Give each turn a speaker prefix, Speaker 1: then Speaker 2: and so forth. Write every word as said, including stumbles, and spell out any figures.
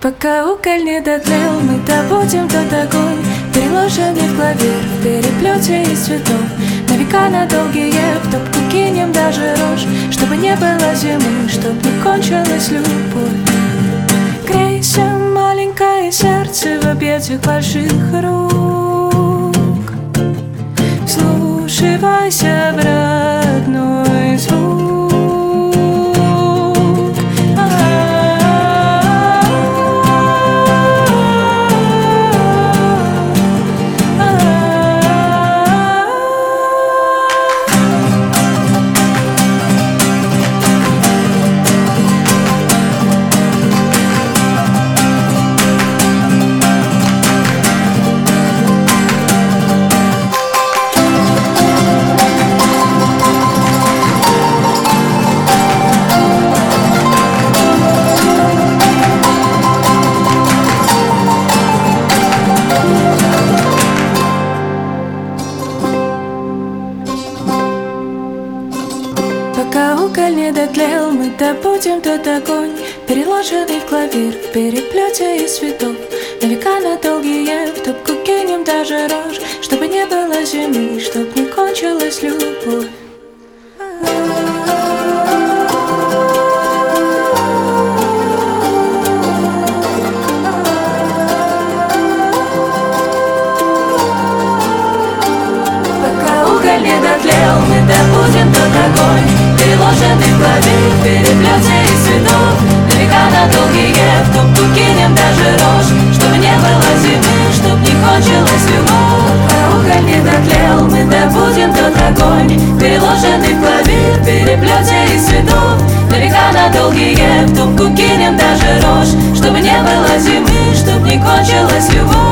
Speaker 1: Пока уголь не дотлел, мы добудем тот огонь, переложенный в клавир в переплете из цветов. На века, на долгие, в топку кинем даже рожь, чтобы не было зимы, чтоб не кончилась любовь. Грейся, маленькое сердце, в объятиях больших рук. Вслушивайся в родной звук. Пока уголь не дотлел, мы добудем тот огонь, переложенный в клавир в переплете из цветов. На века, на долгие, в топку кинем даже рожь, чтобы не было зимы, чтоб не кончилась любовь. Пока уголь не дотлел, мы добудем тот огонь, переложенный в клавир в переплете из цветов. На века, на долгие, в топку кинем даже рожь, чтобы не было зимы, чтоб не кончилась любовь. Пока уголь не дотлел, мы добудем тот огонь, переложенный в клавир в переплете из цветов. На века, на долгие, в топку кинем даже рожь, чтобы не было зимы, чтоб не кончилась любовь.